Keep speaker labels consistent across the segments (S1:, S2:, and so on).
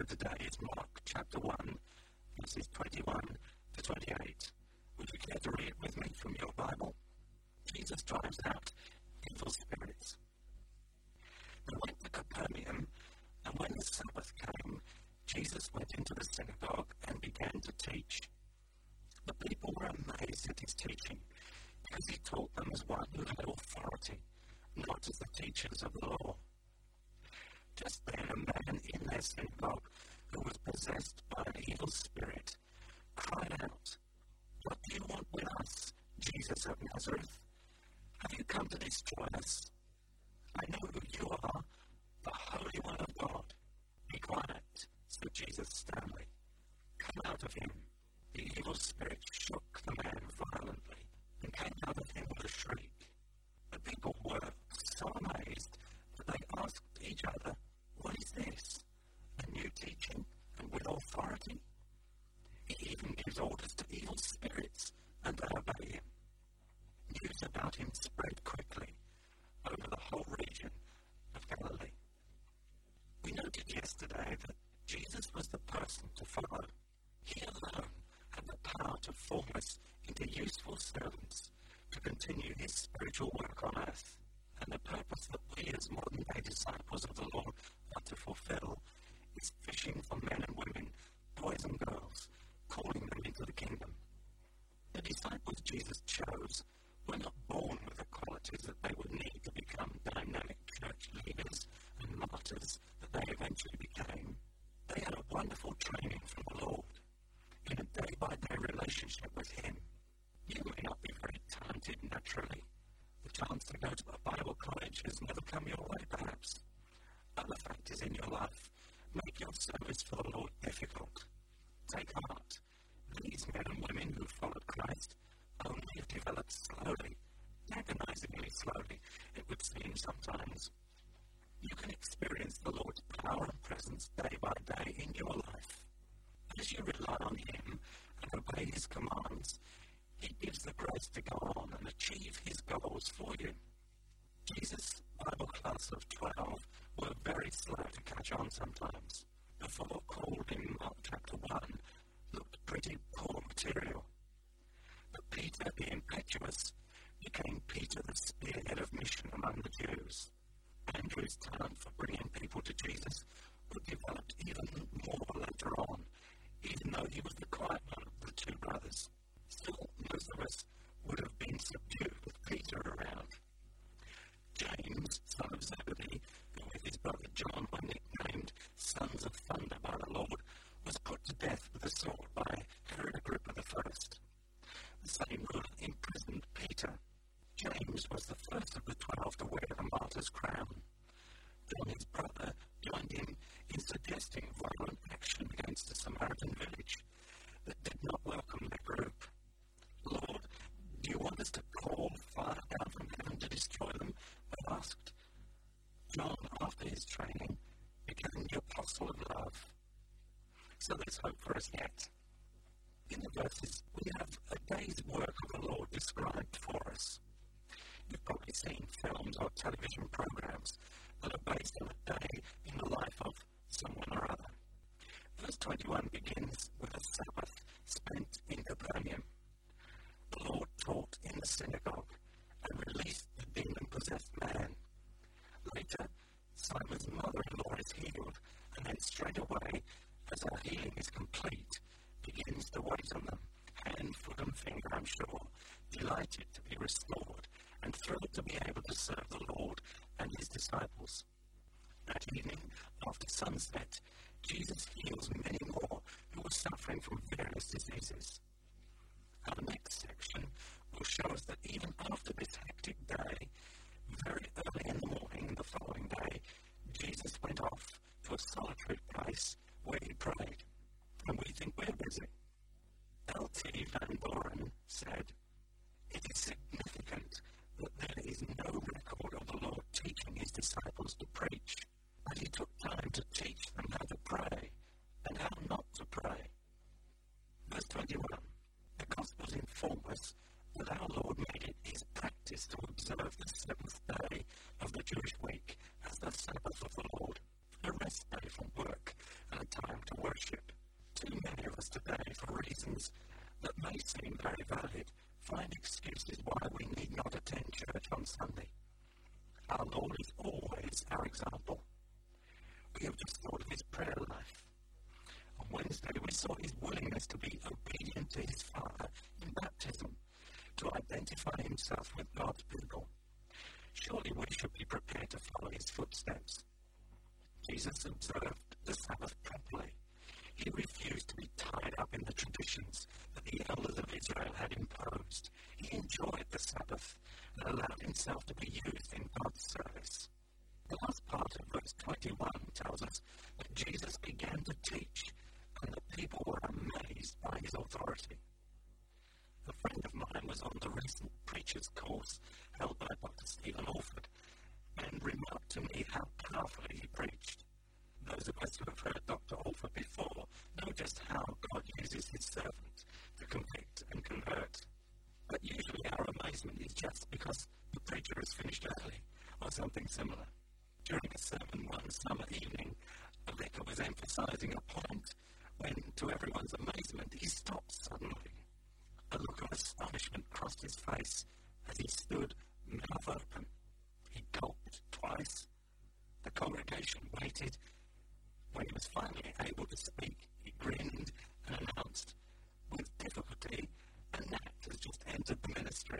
S1: today is Mark chapter 1, verses 21 to 28. Would you care to read with me from your Bible? Jesus drives out evil spirits. They went to Capernaum, and when the Sabbath came, Jesus went into the synagogue and began to teach. The people were amazed at his teaching, because he taught them as one who had authority, not as the teachers of the law. Just then a man in their synagogue, who was possessed by an evil spirit, cried out, "What do you want with us, Jesus of Nazareth? Have you come to destroy us? I know who you are, the Holy One of God." "Be quiet," said Jesus sternly. "Come out of him." The evil spirit shook the man violently and came out of him with a shriek. The people were so amazed that they asked each other, "What is this? A new teaching and with authority? He even gives orders to evil spirits and they obey him." News about him spread quickly over the whole region of Galilee. We noted yesterday that Jesus was the person to follow. He alone had the power to form us into useful servants to continue his spiritual work on earth. And the purpose that we as modern-day disciples of the Lord are to fulfill is fishing for men and women, boys and girls, calling them into the kingdom. The disciples Jesus chose were not born with the qualities that they would need to become dynamic church leaders and martyrs that they eventually became. They had a wonderful training from the Lord in a day-by-day relationship with him. You may not be very talented naturally. The chance to go to a Bible college has never come your way, perhaps. Other factors in your life make your service for the Lord difficult. Take heart. These men and women who followed Christ only have developed slowly, agonizingly slowly, it would seem sometimes. You can experience the Lord's power and presence day by day in your life. As you rely on him and obey his commands, he gives the grace to go on and achieve his goals for you. Jesus' Bible class of 12 were very slow to catch on sometimes. The four called in Mark chapter 1 looked pretty poor material. But Peter, the impetuous, became Peter the spearhead of mission among the Jews. Andrew's talent for bringing people to Jesus was developed even more later on, even though he was the quiet one of the two brothers. Still, most of us would have been subdued with Peter around. James, son of Zebedee, who with his brother John were nicknamed Sons of Thunder by the Lord, was put to death with a sword by Herod Agrippa I. The same ruler imprisoned Peter. James was the first of the 12 to wear the martyr's crown. John, his brother, joined him in suggesting violent action against a Samaritan village that did not welcome their group. "Lord, do you want us to call fire down from heaven to destroy them?" they asked. John, after his training, became the apostle of love. So there's hope for us yet. In the verses, we have a day's work of the Lord described for us. You've probably seen films or television programs that are based on a day in the life of someone or other. Verse 21 begins with a Sabbath spent in Capernaum. The Lord taught in the synagogue and released the demon-possessed man. Later, Simon's mother-in-law is healed, and then straight away, as her healing is complete, begins to wait on them, hand, foot, and finger, I'm sure, delighted to be restored and thrilled to be able to serve the Lord and his disciples. That evening, after sunset, Jesus heals many more who were suffering from various diseases. Our next section will show us that even after this hectic day, very early in the morning the following day, Jesus went off to a solitary place where he prayed. And we think we're busy. L.T. Van Doren said, "It is significant that there is no record of the Lord teaching his disciples to preach, but he took time to teach them how to pray. just thought of his prayer life. On Wednesday, we saw his willingness to be obedient to his Father in baptism, to identify himself with God's people. Surely we should be prepared to follow his footsteps. Jesus observed the Sabbath properly. He refused to be tied up in the traditions that the elders of Israel had imposed. He enjoyed the Sabbath and allowed himself to be used in God's service. The last part of verse 21 tells us that Jesus began to teach, and the people were amazed by his authority. A friend of mine was on the recent preacher's course held by Dr. Stephen Alford and remarked to me how powerfully he preached. Those of us who have heard Dr. Alford before know just how God uses his servant to convict and convert. But usually our amazement is just because the preacher has finished early or something similar. During a sermon one summer evening, a vicar was emphasizing a point when, to everyone's amazement, he stopped suddenly. A look of astonishment crossed his face as he stood, mouth open. He gulped twice. The congregation waited. When he was finally able to speak, he grinned and announced, with difficulty, a gnat has just entered the ministry.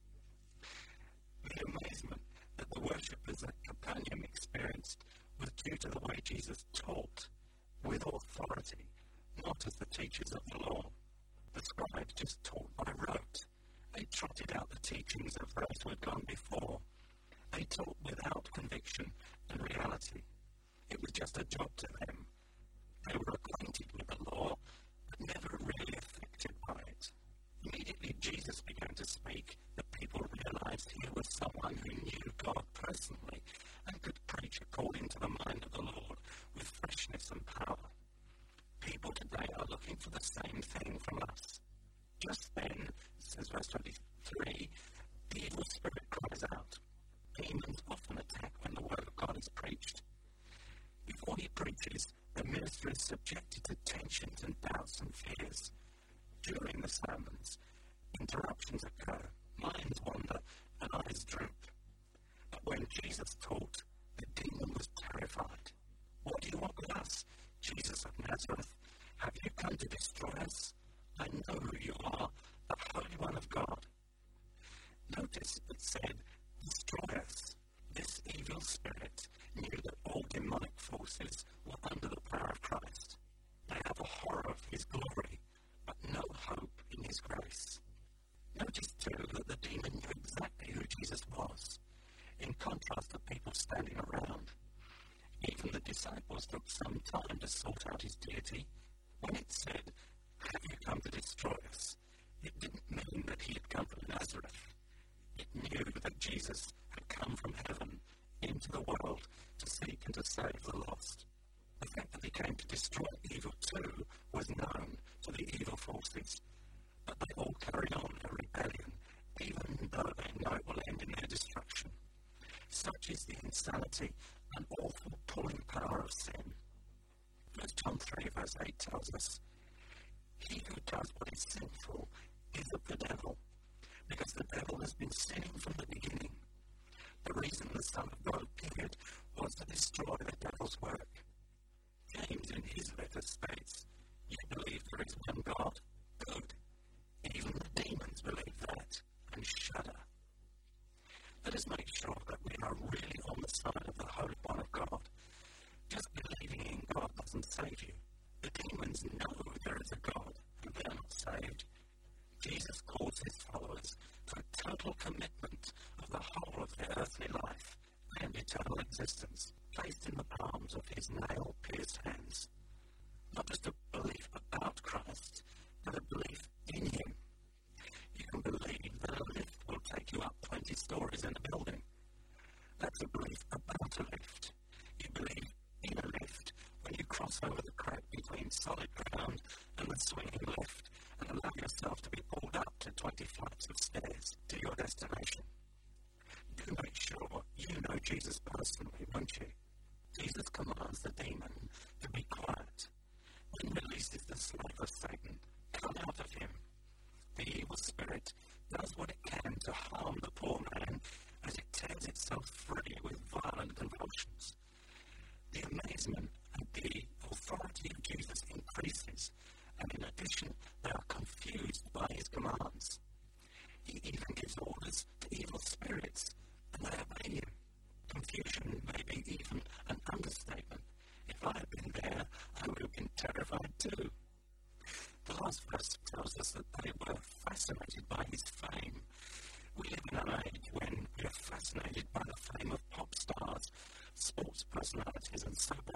S1: The amazement that the worshippers at Capernaum experienced was due to the way Jesus taught with authority, not as the teachers of the law. The scribes just taught by rote. They trotted out the teachings of those who had gone before. They taught without conviction and reality. It was just a job to them. They were acquainted with the law, but never really affected by it. Immediately Jesus began to speak. The people realized he was someone who knew God personally and could preach according to the mind of the Lord with freshness and power. People today are looking for the same thing from us. Just then, says verse 23, the evil spirit cries out. Demons often attack when the word of God is preached. Before he preaches, the minister is subjected to tensions and doubts and fears. During the sermons, interruptions occur, minds wander, and eyes droop. But when Jesus taught, the demon was terrified. What do you want with us, Jesus of Nazareth? Have you come to destroy us? I know who you are, the Holy One of God. Notice it said, destroy us. This evil spirit knew that all demonic forces were under the power of Christ. They have a horror of his glory, but no hope in his grace. Notice too that the demon knew exactly who Jesus was, in contrast to people standing around. Even the disciples took some time to sort out his deity. When it said, have you come to destroy us? It didn't mean that he had come from Nazareth. It knew that Jesus had come from heaven into the world to seek and to save the lost. The fact that he came to destroy evil too was known to the evil forces, but they all carried on their rebellion, even though they know it will end in their destruction. Such is the insanity and awful pulling power of sin. 1 John 3 verse 8 tells us, he who does what is sinful is of the devil, because the devil has been sinning from the beginning. The reason the Son of God appeared was to destroy the devil's work. James in his letter states, you believe there is one God? Good. Even the demons believe that and shudder. Let us make sure that we are really on the side of the Holy One of God. Just believing in God doesn't save you. The demons know there is a God and they are not saved. Jesus calls his followers to a total commitment of the whole of their earthly life and eternal existence, placed in the palms of his nail-pierced hands. Not just a belief about Christ, but a belief in him. You can believe that a lift will take you up 20 stories in a building. That's a belief about a lift. You believe in a lift when you cross over the crack between solid ground and the swinging lift and allow yourself to be pulled up to 20 flights of stairs to your destination. Do make sure you know Jesus personally, won't you? Jesus commands the demon to be quiet, then releases the slave of Satan. Come out of him. The evil spirit does what it can to harm the poor man as it tears itself free with violent convulsions. The amazement popularity of Jesus increases, and in addition, they are confused by his commands. He even gives orders to evil spirits, and they obey him. Confusion may be even an understatement. If I had been there, I would have been terrified too. The last verse tells us that they were fascinated by his fame. We live in an age when we are fascinated by the fame of pop stars, sports personalities, and sober